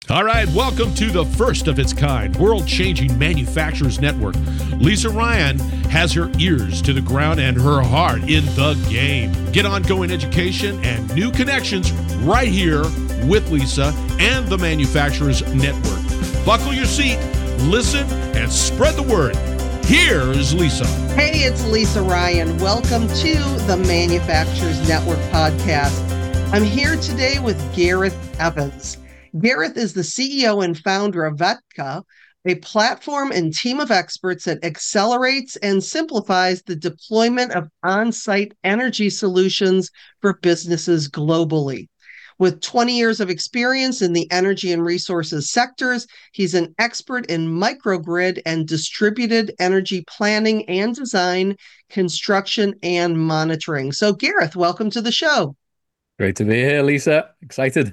All right, welcome to the first of its kind, world-changing manufacturers network. Lisa Ryan has her ears to the ground and her heart in the game. Get ongoing education and new connections right here with Lisa and the Manufacturers Network. Buckle your seat, listen, and spread the word. Here's Lisa. Hey, it's Lisa Ryan. Welcome to the Manufacturers Network podcast. I'm here today with Gareth Evans. Gareth is the CEO and founder of Vecta, a platform and team of experts that accelerates and simplifies the deployment of on-site energy solutions for businesses globally. With 20 years of experience in the energy and resources sectors, he's an expert in microgrid and distributed energy planning and design, construction, and monitoring. So, Gareth, welcome to the show. Great to be here, Lisa. Excited.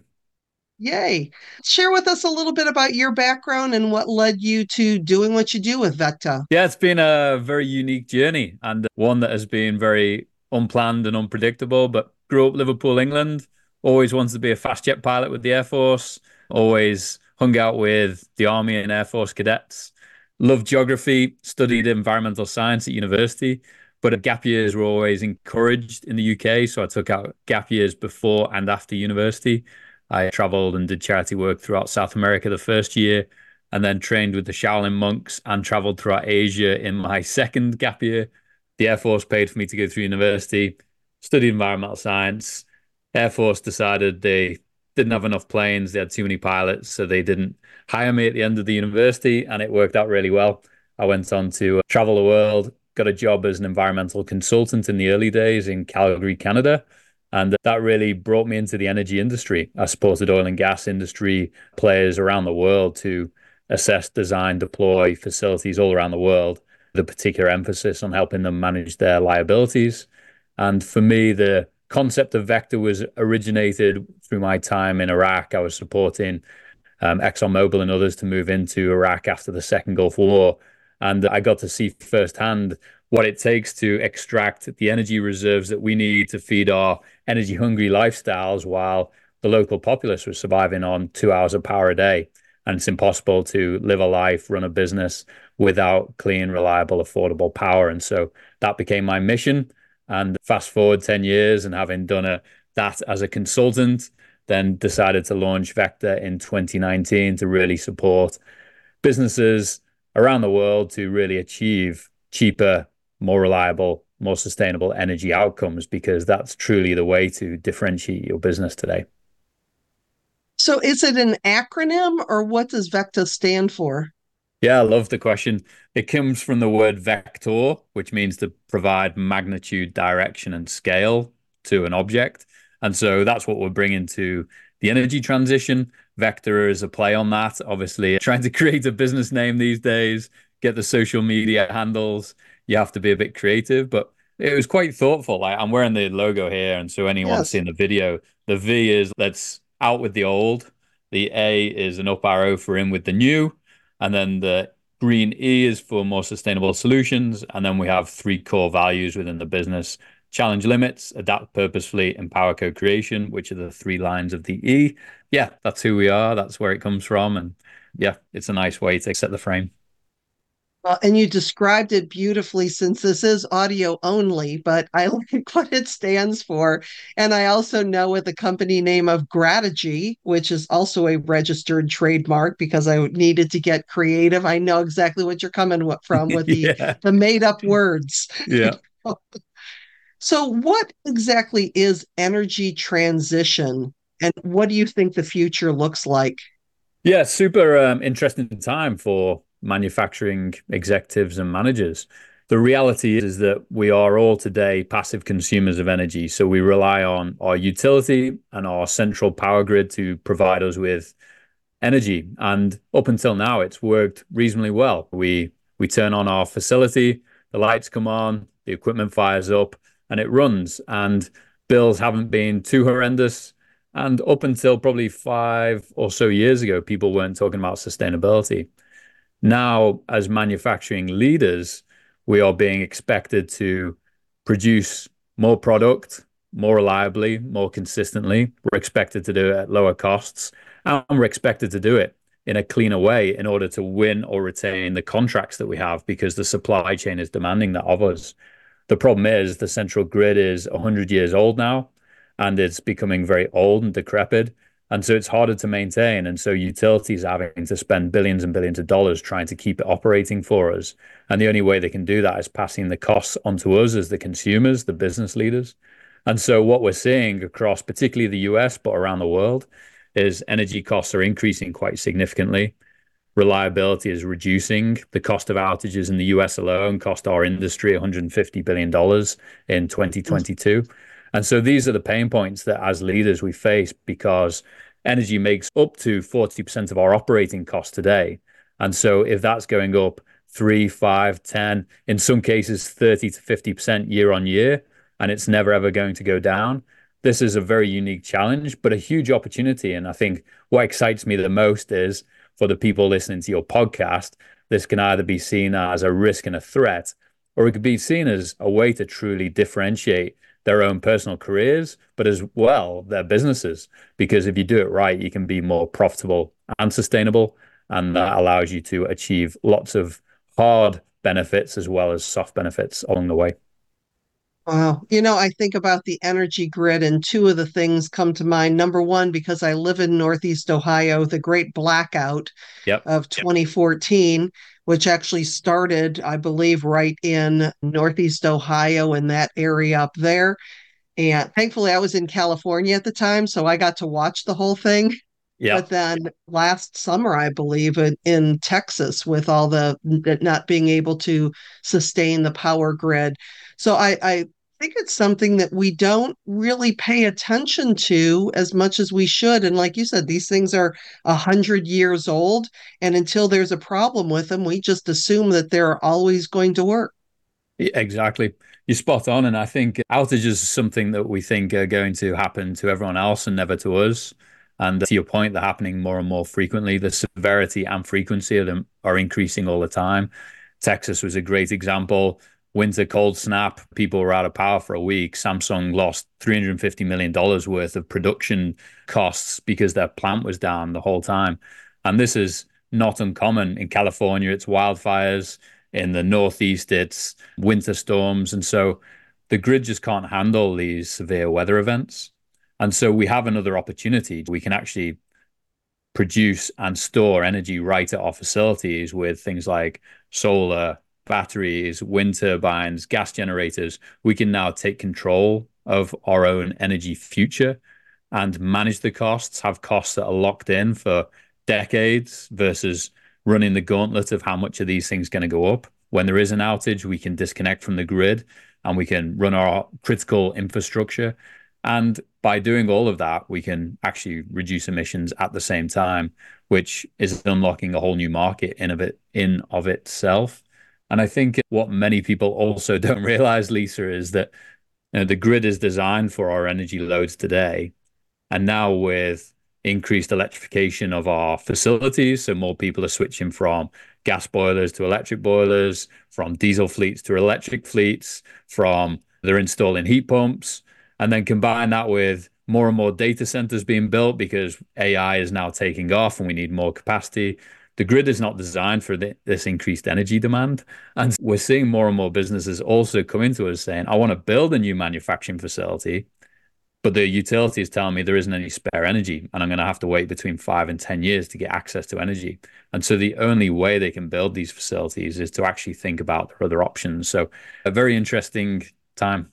Yay. Share with us a little bit about your background and what led you to doing what you do with Vecta. Yeah, it's been a very unique journey and one that has been very unplanned and unpredictable, but grew up Liverpool, England, always wanted to be a fast jet pilot with the Air Force, always hung out with the Army and Air Force cadets, loved geography, studied environmental science at university, but gap years were always encouraged in the UK. So I took out gap years before and after university. I traveled and did charity work throughout South America the first year, and then trained with the Shaolin monks and traveled throughout Asia in my second gap year. The Air Force paid for me to go through university, studied environmental science. Air Force decided they didn't have enough planes, they had too many pilots, so they didn't hire me at the end of the university, and it worked out really well. I went on to travel the world, got a job as an environmental consultant in the early days in Calgary, Canada. And that really brought me into the energy industry. I supported oil and gas industry players around the world to assess, design, deploy facilities all around the world, with a particular emphasis on helping them manage their liabilities. And for me, the concept of Vecta was originated through my time in Iraq. I was supporting ExxonMobil and others to move into Iraq after the Second Gulf War. And I got to see firsthand what it takes to extract the energy reserves that we need to feed our energy hungry lifestyles while the local populace was surviving on 2 hours of power a day. And it's impossible to live a life, run a business without clean, reliable, affordable power. And so that became my mission. And fast forward 10 years and having done that as a consultant, then decided to launch Vecta in 2019 to really support businesses around the world to really achieve cheaper, more reliable, more sustainable energy outcomes, because that's truly the way to differentiate your business today. So is it an acronym, or what does Vecta stand for? Yeah, I love the question. It comes from the word vector, which means to provide magnitude, direction, and scale to an object. And so that's what we're bringing to the energy transition. Vecta is a play on that. Obviously, trying to create a business name these days, get the social media handles, you have to be a bit creative, but it was quite thoughtful. I'm wearing the logo here, and so anyone seeing the video, the V is let's out with the old, the A is an up arrow for in with the new, and then the green E is for more sustainable solutions. And then we have 3 core values within the business: challenge limits, adapt purposefully, empower co-creation, which are the 3 lines of the E. Yeah, that's who we are. That's where it comes from. And yeah, it's a nice way to set the frame. And you described it beautifully, since this is audio only, but I like what it stands for. And I also know with the company name of Grategy, which is also a registered trademark, because I needed to get creative. I know exactly what you're coming from with the made up words. Yeah. So what exactly is energy transition, and what do you think the future looks like? Yeah, super interesting time for manufacturing executives and managers. The reality is that we are all today passive consumers of energy. So we rely on our utility and our central power grid to provide us with energy. And up until now, it's worked reasonably well. We turn on our facility, the lights come on, the equipment fires up, and it runs. And bills haven't been too horrendous. And up until probably 5 or so years ago, people weren't talking about sustainability. Now, as manufacturing leaders, we are being expected to produce more product, more reliably, more consistently. We're expected to do it at lower costs. And we're expected to do it in a cleaner way in order to win or retain the contracts that we have because the supply chain is demanding that of us. The problem is the central grid is 100 years old now, and it's becoming very old and decrepit. And so it's harder to maintain. And so utilities are having to spend billions and billions of dollars trying to keep it operating for us. And the only way they can do that is passing the costs onto us as the consumers, the business leaders. And so what we're seeing across particularly the US, but around the world, is energy costs are increasing quite significantly. Reliability is reducing. The cost of outages in the US alone cost our industry $150 billion in 2022. And so these are the pain points that as leaders we face because energy makes up to 40% of our operating costs today. And so if that's going up 3, 5, 10, in some cases 30 to 50% year on year, and it's never ever going to go down, this is a very unique challenge, but a huge opportunity. And I think what excites me the most is for the people listening to your podcast, this can either be seen as a risk and a threat, or it could be seen as a way to truly differentiate their own personal careers, but as well their businesses. Because if you do it right, you can be more profitable and sustainable. And that allows you to achieve lots of hard benefits as well as soft benefits along the way. Wow. I think about the energy grid, and two of the things come to mind. Number one, because I live in Northeast Ohio, the great blackout Yep. of 2014, which actually started, I believe, right in Northeast Ohio in that area up there. And thankfully, I was in California at the time, so I got to watch the whole thing. But Yep. then last summer, I believe, in Texas, with all the not being able to sustain the power grid. So I think it's something that we don't really pay attention to as much as we should. And like you said, these things are 100 years old, and until there's a problem with them, we just assume that they're always going to work. Exactly. You're spot on. And I think outages is something that we think are going to happen to everyone else and never to us. And to your point, they're happening more and more frequently. The severity and frequency of them are increasing all the time. Texas was a great example. Winter cold snap, people were out of power for a week. Samsung lost $350 million worth of production costs because their plant was down the whole time. And this is not uncommon. In California, it's wildfires. In the Northeast, it's winter storms. And so the grid just can't handle these severe weather events. And so we have another opportunity. We can actually produce and store energy right at our facilities with things like solar, batteries, wind turbines, gas generators. We can now take control of our own energy future and manage the costs, have costs that are locked in for decades versus running the gauntlet of how much are these things going to go up. When there is an outage, we can disconnect from the grid and we can run our critical infrastructure. And by doing all of that, we can actually reduce emissions at the same time, which is unlocking a whole new market in of itself. And I think what many people also don't realize, Lisa, is that the grid is designed for our energy loads today. And now with increased electrification of our facilities, so more people are switching from gas boilers to electric boilers, from diesel fleets to electric fleets, from they're installing heat pumps, and then combine that with more and more data centers being built because AI is now taking off and we need more capacity. The grid is not designed for this increased energy demand. And we're seeing more and more businesses also come into us saying, I want to build a new manufacturing facility, but the utility is telling me there isn't any spare energy and I'm going to have to wait between 5 and 10 years to get access to energy. And so the only way they can build these facilities is to actually think about their other options. So a very interesting time.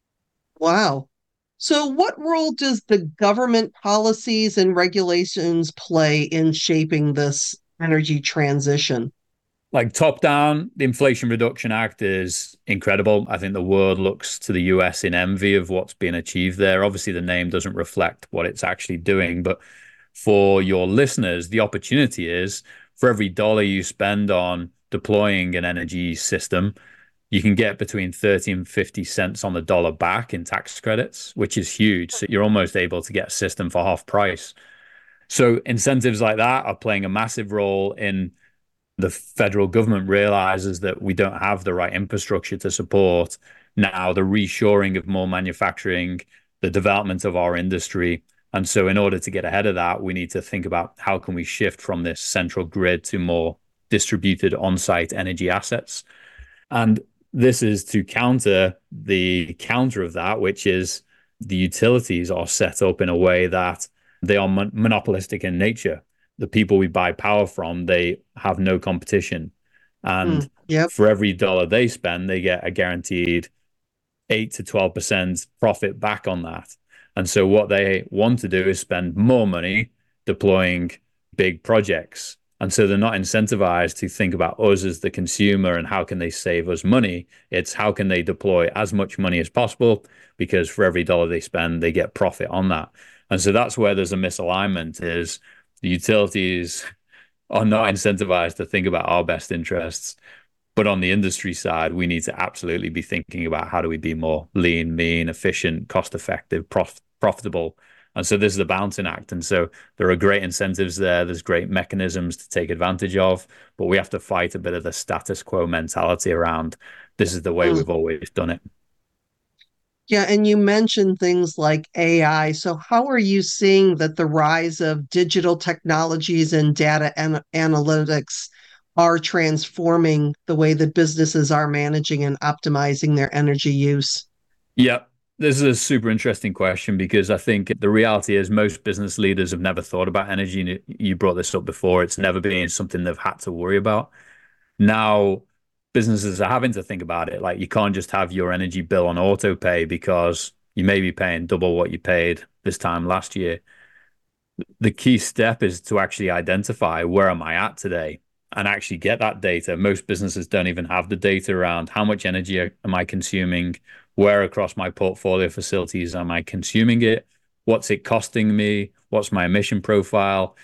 Wow. So, what role does the government policies and regulations play in shaping this energy transition? Like top down, the Inflation Reduction Act is incredible. I think the world looks to the US in envy of what's been achieved there. Obviously, the name doesn't reflect what it's actually doing. But for your listeners, the opportunity is for every dollar you spend on deploying an energy system, you can get between 30 and 50 cents on the dollar back in tax credits, which is huge. So you're almost able to get a system for half price. So incentives like that are playing a massive role in the federal government realizes that we don't have the right infrastructure to support now the reshoring of more manufacturing, the development of our industry. And so in order to get ahead of that, we need to think about how can we shift from this central grid to more distributed on-site energy assets. And this is to counter the counter of that, which is the utilities are set up in a way that they are monopolistic in nature. The people we buy power from, they have no competition. And Yep. for every dollar they spend, they get a guaranteed 8 to 12% profit back on that. And so what they want to do is spend more money deploying big projects. And so they're not incentivized to think about us as the consumer and how can they save us money. It's how can they deploy as much money as possible, because for every dollar they spend, they get profit on that. And so that's where there's a misalignment, is the utilities are not incentivized to think about our best interests. But on the industry side, we need to absolutely be thinking about how do we be more lean, mean, efficient, cost-effective, profitable. And so this is the balancing act. And so there are great incentives there. There's great mechanisms to take advantage of, but we have to fight a bit of the status quo mentality around this is the way we've always done it. Yeah, and you mentioned things like AI. So how are you seeing that the rise of digital technologies and data analytics are transforming the way that businesses are managing and optimizing their energy use? Yeah, this is a super interesting question, because I think the reality is most business leaders have never thought about energy. And you brought this up before. It's never been something they've had to worry about. Now, businesses are having to think about it. Like, you can't just have your energy bill on auto pay because you may be paying double what you paid this time last year. The key step is to actually identify, where am I at today, and actually get that data. Most businesses don't even have the data around how much energy am I consuming, where across my portfolio facilities am I consuming it, what's it costing me, what's my emission profile.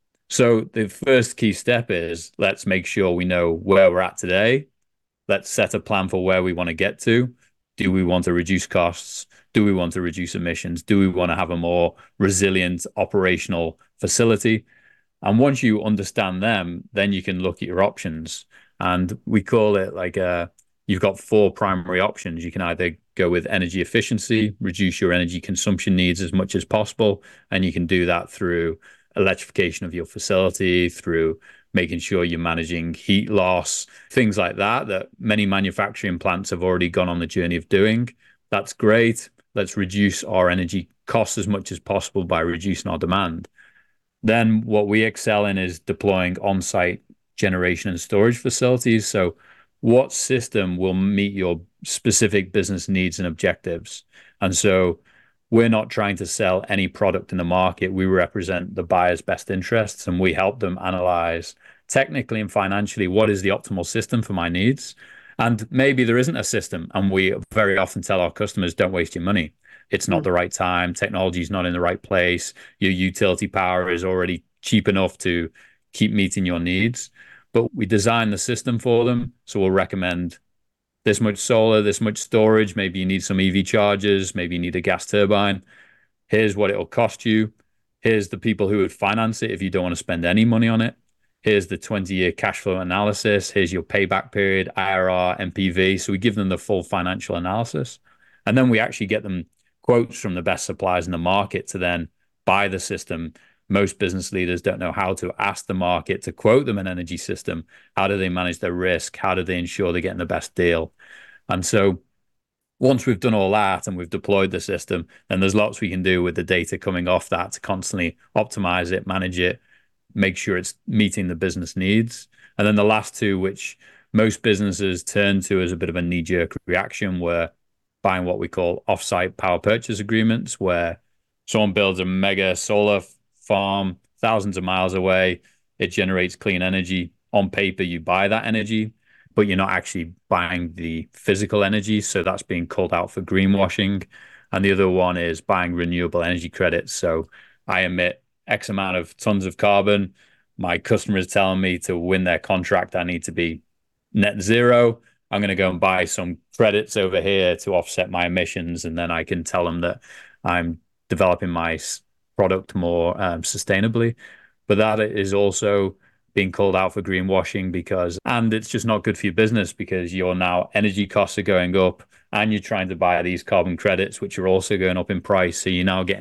So the first key step is, let's make sure we know where we're at today. Let's set a plan for where we want to get to. Do we want to reduce costs? Do we want to reduce emissions? Do we want to have a more resilient operational facility? And once you understand them, then you can look at your options. And we call it like you've got 4 primary options. You can either go with energy efficiency, reduce your energy consumption needs as much as possible. And you can do that through electrification of your facility, through making sure you're managing heat loss, things like that, that many manufacturing plants have already gone on the journey of doing. That's great. Let's reduce our energy costs as much as possible by reducing our demand. Then what we excel in is deploying on-site generation and storage facilities. So what system will meet your specific business needs and objectives? And so we're not trying to sell any product in the market. We represent the buyer's best interests, and we help them analyze technically and financially what is the optimal system for my needs. And maybe there isn't a system, and we very often tell our customers, don't waste your money. It's not the right time. Technology is not in the right place. Your utility power is already cheap enough to keep meeting your needs. But we design the system for them. So we'll recommend this much solar, this much storage. Maybe you need some EV chargers. Maybe you need a gas turbine. Here's what it'll cost you. Here's the people who would finance it if you don't want to spend any money on it. Here's the 20-year cash flow analysis. Here's your payback period, IRR, NPV. So we give them the full financial analysis. And then we actually get them quotes from the best suppliers in the market to then buy the system. Most business leaders don't know how to ask the market to quote them an energy system. How do they manage their risk? How do they ensure they're getting the best deal? And so once we've done all that and we've deployed the system, then there's lots we can do with the data coming off that to constantly optimize it, manage it, make sure it's meeting the business needs. And then the last two, which most businesses turn to as a bit of a knee-jerk reaction, were buying what we call off-site power purchase agreements, where someone builds a mega solar farm thousands of miles away. It generates clean energy. On paper, you buy that energy, but you're not actually buying the physical energy. So that's being called out for greenwashing. And the other one is buying renewable energy credits. So I emit X amount of tons of carbon. My customer is telling me to win their contract, I need to be net zero. I'm going to go and buy some credits over here to offset my emissions. And then I can tell them that I'm developing my product more sustainably. But that is also being called out for greenwashing, and it's just not good for your business, because your now energy costs are going up and you're trying to buy these carbon credits, which are also going up in price. So you're now getting hit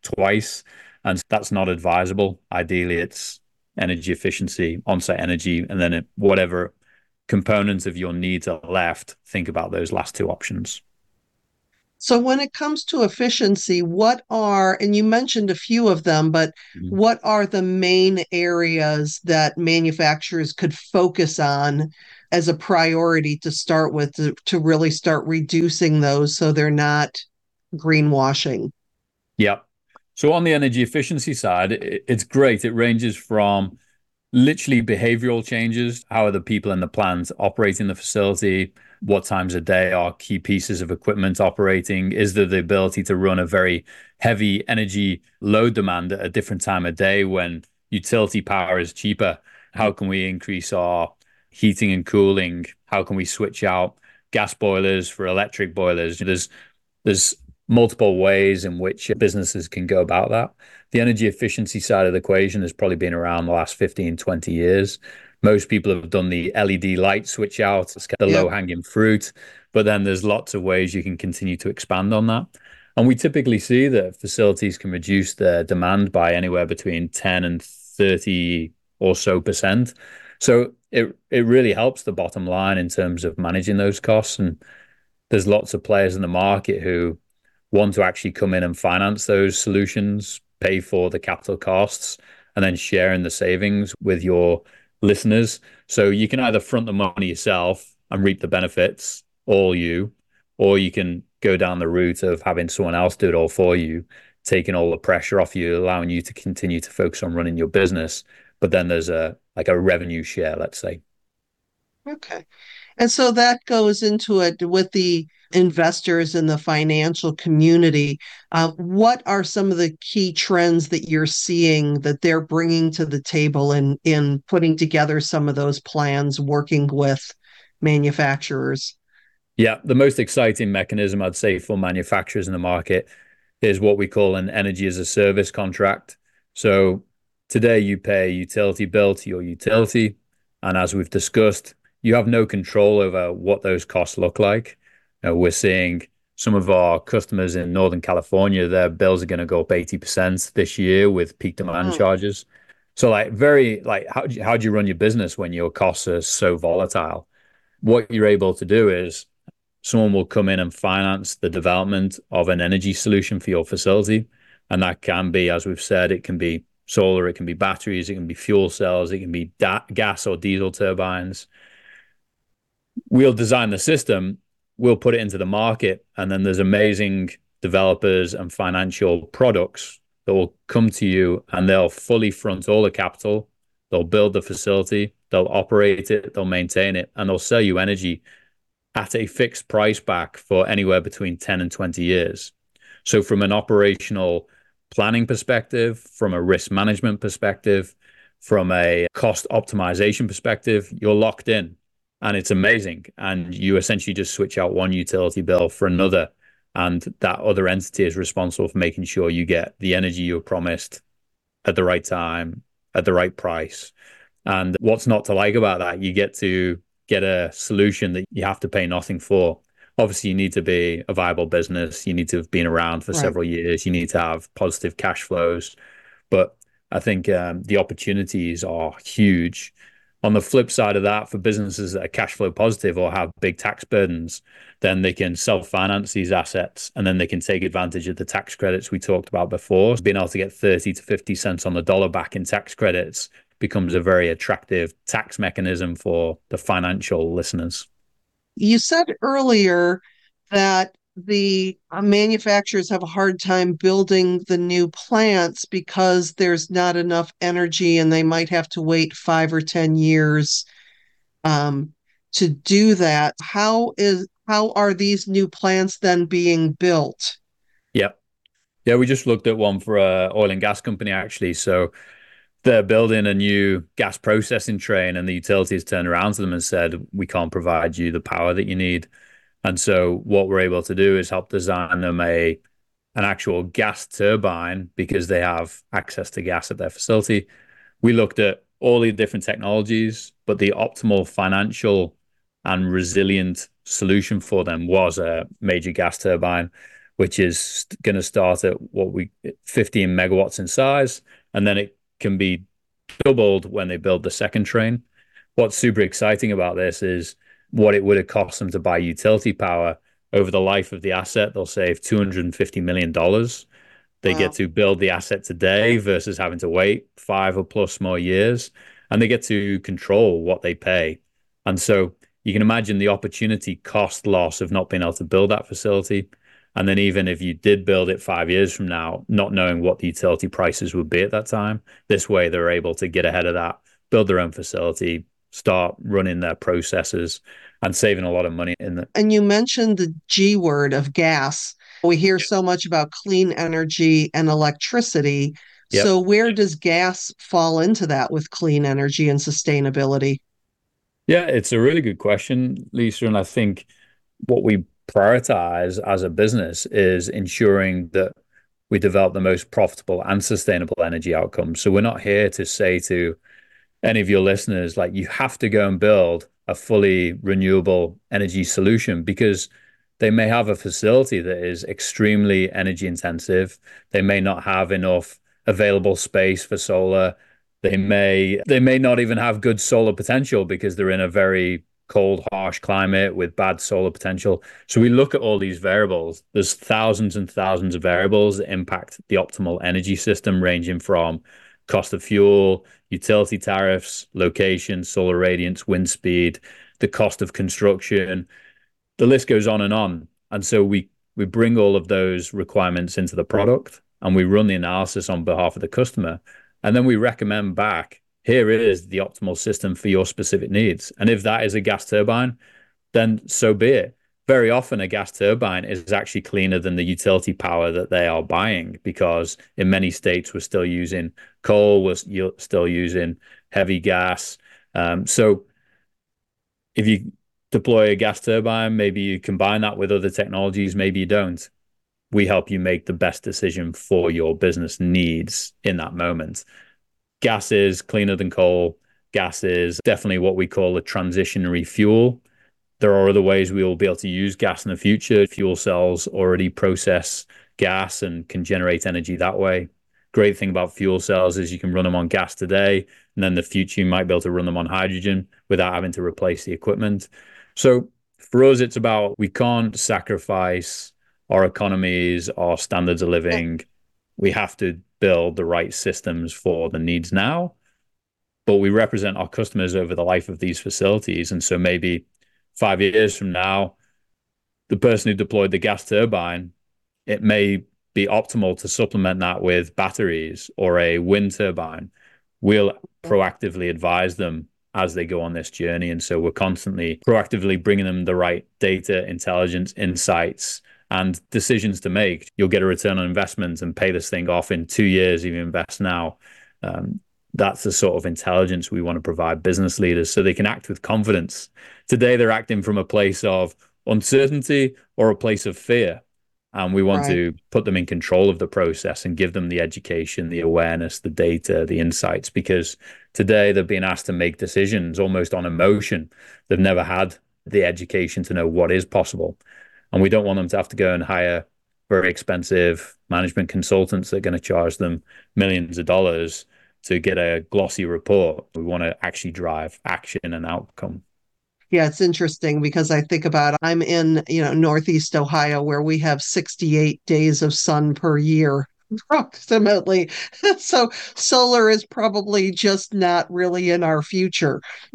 twice, and that's not advisable. Ideally, it's energy efficiency, on-site energy, and then whatever components of your needs are left, think about those last two options. So when it comes to efficiency, and you mentioned a few of them, but Mhm. what are the main areas that manufacturers could focus on as a priority to start with to really start reducing those so they're not greenwashing? Yeah. So on the energy efficiency side, it's great. It ranges from literally behavioral changes. How are the people in the plant operating the facility? What times a day are key pieces of equipment operating? Is there the ability to run a very heavy energy load demand at a different time of day when utility power is cheaper? How can we increase our heating and cooling? How can we switch out gas boilers for electric boilers? There's multiple ways in which businesses can go about that. The energy efficiency side of the equation has probably been around the last 15, 20 years. Most people have done the LED light switch out. It's kind of Yep. low hanging fruit, but then there's lots of ways you can continue to expand on that. And we typically see that facilities can reduce their demand by anywhere between 10 and 30 or so percent. So it really helps the bottom line in terms of managing those costs. And there's lots of players in the market who want to actually come in and finance those solutions, pay for the capital costs, and then share in the savings with your listeners. So you can either front the money yourself and reap the benefits, all you, or you can go down the route of having someone else do it all for you, taking all the pressure off you, allowing you to continue to focus on running your business. But then there's a revenue share, let's say. Okay. And so that goes into it with the investors in the financial community. What are some of the key trends that you're seeing that they're bringing to the table in putting together some of those plans, working with manufacturers? Yeah, the most exciting mechanism I'd say for manufacturers in the market is what we call an energy as a service contract. So today you pay a utility bill to your utility, and as we've discussed, you have no control over what those costs look like. We're seeing some of our customers in Northern California, their bills are going to go up 80% this year with peak demand Mm, charges. So like how do you run your business when your costs are so volatile? What you're able to do is someone will come in and finance the development of an energy solution for your facility. And that can be, as we've said, it can be solar, it can be batteries, it can be fuel cells, it can be gas or diesel turbines. We'll design the system, we'll put it into the market, and then there's amazing developers and financial products that will come to you and they'll fully front all the capital. They'll build the facility, they'll operate it, they'll maintain it, and they'll sell you energy at a fixed price back for anywhere between 10 and 20 years. So from an operational planning perspective, from a risk management perspective, from a cost optimization perspective, you're locked in and it's amazing. And you essentially just switch out one utility bill for another. And that other entity is responsible for making sure you get the energy you were promised at the right time, at the right price. And what's not to like about that? You get to get a solution that you have to pay nothing for. Obviously, you need to be a viable business. You need to have been around for right. several years. You need to have positive cash flows. But I think the opportunities are huge. On the flip side of that, for businesses that are cash flow positive or have big tax burdens, then they can self-finance these assets and then they can take advantage of the tax credits we talked about before. Being able to get 30 to 50 cents on the dollar back in tax credits becomes a very attractive tax mechanism for the financial listeners. You said earlier that the manufacturers have a hard time building the new plants because there's not enough energy and they might have to wait 5 or 10 years um, to do that. How are these new plants then being built? Yeah. Yeah, we just looked at one for a oil and gas company actually. So they're building a new gas processing train and the utilities turned around to them and said, we can't provide you the power that you need. And so what we're able to do is help design them an actual gas turbine because they have access to gas at their facility. We looked at all the different technologies, but the optimal financial and resilient solution for them was a major gas turbine, which is going to start at 15 megawatts in size, and then it can be doubled when they build the second train. What's super exciting about this is what it would have cost them to buy utility power over the life of the asset. They'll save $250 million. They get to build the asset today versus having to wait 5 or plus more years, and they get to control what they pay. And so you can imagine the opportunity cost loss of not being able to build that facility. And then even if you did build it 5 years from now, not knowing what the utility prices would be at that time, this way they're able to get ahead of that, build their own facility, start running their processes, and saving a lot of money in that. And you mentioned the G word of gas. We hear so much about clean energy and electricity. Yep. So where does gas fall into that with clean energy and sustainability? Yeah, it's a really good question, Lisa. And I think what we prioritize as a business is ensuring that we develop the most profitable and sustainable energy outcomes. So we're not here to say to any of your listeners, like, you have to go and build a fully renewable energy solution, because they may have a facility that is extremely energy intensive. They may not have enough available space for solar. They may not even have good solar potential because they're in a very cold, harsh climate with bad solar potential. So we look at all these variables. There's thousands and thousands of variables that impact the optimal energy system, ranging from cost of fuel, utility tariffs, location, solar radiance, wind speed, the cost of construction. The list goes on and on. And so we bring all of those requirements into the product, and we run the analysis on behalf of the customer. And then we recommend back, here is the optimal system for your specific needs. And if that is a gas turbine, then so be it. Very often a gas turbine is actually cleaner than the utility power that they are buying, because in many states we're still using coal, we're still using heavy gas. So if you deploy a gas turbine, maybe you combine that with other technologies, maybe you don't. We help you make the best decision for your business needs in that moment. Gas is cleaner than coal. Gas is definitely what we call a transitionary fuel. There are other ways we will be able to use gas in the future. Fuel cells already process gas and can generate energy that way. Great thing about fuel cells is you can run them on gas today, and then in the future you might be able to run them on hydrogen without having to replace the equipment. So for us, it's about, we can't sacrifice our economies, our standards of living. We have to build the right systems for the needs now, but we represent our customers over the life of these facilities. And so maybe 5 years from now, the person who deployed the gas turbine, it may be optimal to supplement that with batteries or a wind turbine. We'll proactively advise them as they go on this journey. And so we're constantly proactively bringing them the right data, intelligence, insights, and decisions to make. You'll get a return on investment and pay this thing off in 2 years if you invest now. That's the sort of intelligence we want to provide business leaders so they can act with confidence. Today, they're acting from a place of uncertainty or a place of fear. And we want to put them in control of the process and give them the education, the awareness, the data, the insights, because today they're being asked to make decisions almost on emotion. They've never had the education to know what is possible. And we don't want them to have to go and hire very expensive management consultants that are going to charge them millions of dollars to get a glossy report. We want to actually drive action and outcome. Yeah, it's interesting because I think about, I'm in, Northeast Ohio, where we have 68 days of sun per year, approximately. So solar is probably just not really in our future.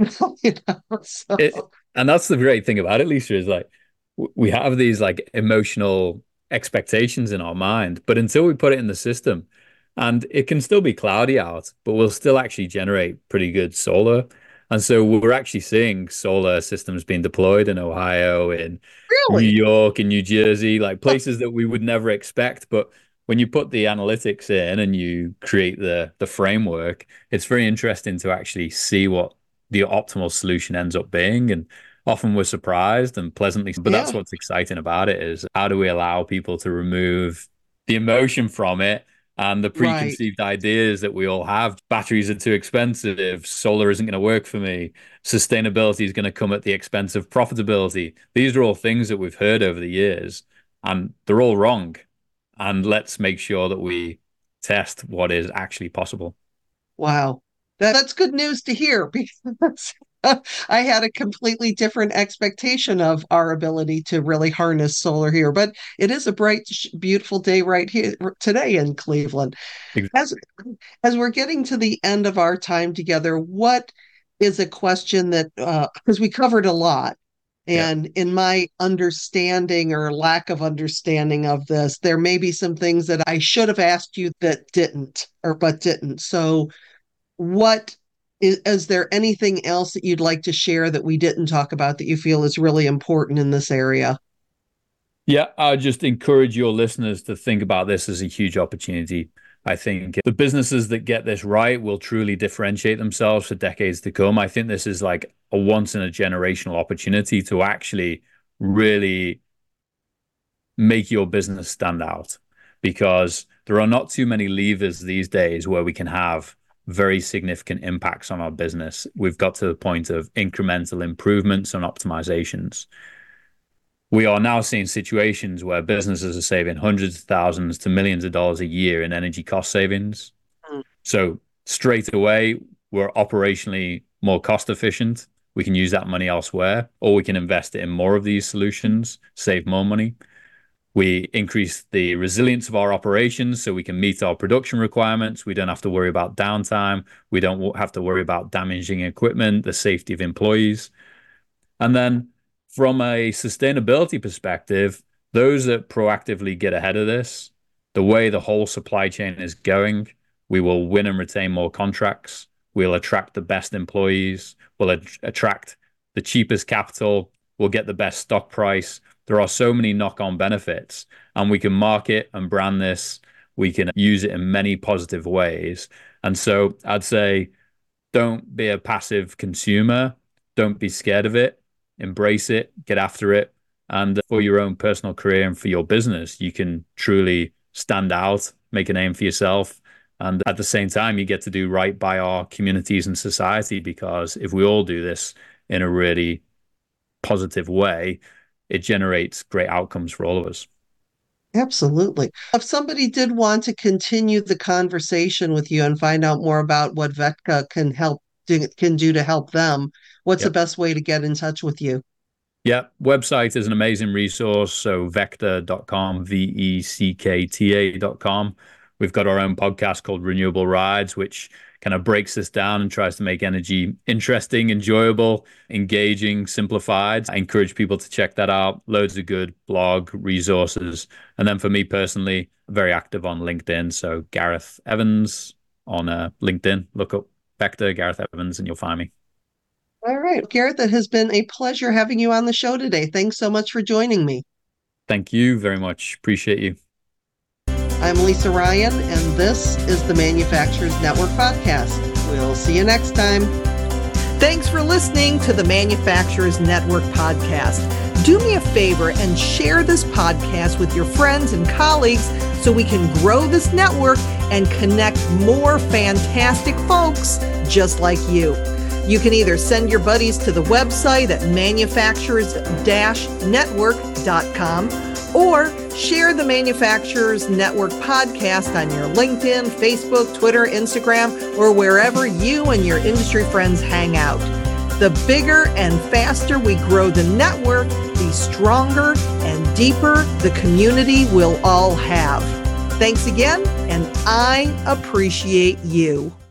So. And that's the great thing about it, Lisa, is like, we have these like emotional expectations in our mind, but until we put it in the system, and it can still be cloudy out, but we'll still actually generate pretty good solar. And so we're actually seeing solar systems being deployed in Ohio, in New York, in New Jersey, like places that we would never expect. But when you put the analytics in and you create the framework, it's very interesting to actually see what the optimal solution ends up being. And often we're surprised and pleasantly, but that's what's exciting about it, is how do we allow people to remove the emotion from it and the preconceived ideas that we all have. Batteries are too expensive. Solar isn't going to work for me. Sustainability is going to come at the expense of profitability. These are all things that we've heard over the years. and they're all wrong. And let's make sure that we test what is actually possible. Wow. That's good news to hear, because I had a completely different expectation of our ability to really harness solar here. But it is a bright, beautiful day right here today in Cleveland. As we're getting to the end of our time together, what is a question that, because we covered a lot, and in my understanding or lack of understanding of this, there may be some things that I should have asked you that didn't. So is there anything else that you'd like to share that we didn't talk about that you feel is really important in this area? Yeah, I just encourage your listeners to think about this as a huge opportunity. I think the businesses that get this right will truly differentiate themselves for decades to come. I think this is like a once in a generational opportunity to actually really make your business stand out, because there are not too many levers these days where we can have very significant impacts on our business. We've got to the point of incremental improvements and optimizations. We are now seeing situations where businesses are saving hundreds of thousands to millions of dollars a year in energy cost savings. So straight away, we're operationally more cost efficient. We can use that money elsewhere, or we can invest it in more of these solutions, save more money. We increase the resilience of our operations so we can meet our production requirements. We don't have to worry about downtime. We don't have to worry about damaging equipment, the safety of employees. And then from a sustainability perspective, those that proactively get ahead of this, the way the whole supply chain is going, we will win and retain more contracts. We'll attract the best employees. We'll attract the cheapest capital. We'll get the best stock price. There are so many knock-on benefits, and we can market and brand this. We can use it in many positive ways. And so I'd say, don't be a passive consumer. Don't be scared of it. Embrace it, get after it. And for your own personal career and for your business, you can truly stand out, make a name for yourself. And at the same time, you get to do right by our communities and society, because if we all do this in a really positive way, it generates great outcomes for all of us. Absolutely. If somebody did want to continue the conversation with you and find out more about what Vecta can do to help them, what's the best way to get in touch with you? Yeah, website is an amazing resource. So vecta.com, VECKTA.com. We've got our own podcast called Renewable Rides, which kind of breaks this down and tries to make energy interesting, enjoyable, engaging, simplified. I encourage people to check that out. Loads of good blog resources. And then for me personally, very active on LinkedIn. So Gareth Evans on LinkedIn. Look up Vecta, Gareth Evans, and you'll find me. All right. Gareth, it has been a pleasure having you on the show today. Thanks so much for joining me. Thank you very much. Appreciate you. I'm Lisa Ryan, and this is the Manufacturers Network Podcast. We'll see you next time. Thanks for listening to the Manufacturers Network Podcast. Do me a favor and share this podcast with your friends and colleagues so we can grow this network and connect more fantastic folks just like you. You can either send your buddies to the website at manufacturers-network.com or share the Manufacturers Network podcast on your LinkedIn, Facebook, Twitter, Instagram, or wherever you and your industry friends hang out. The bigger and faster we grow the network, the stronger and deeper the community we'll all have. Thanks again, and I appreciate you.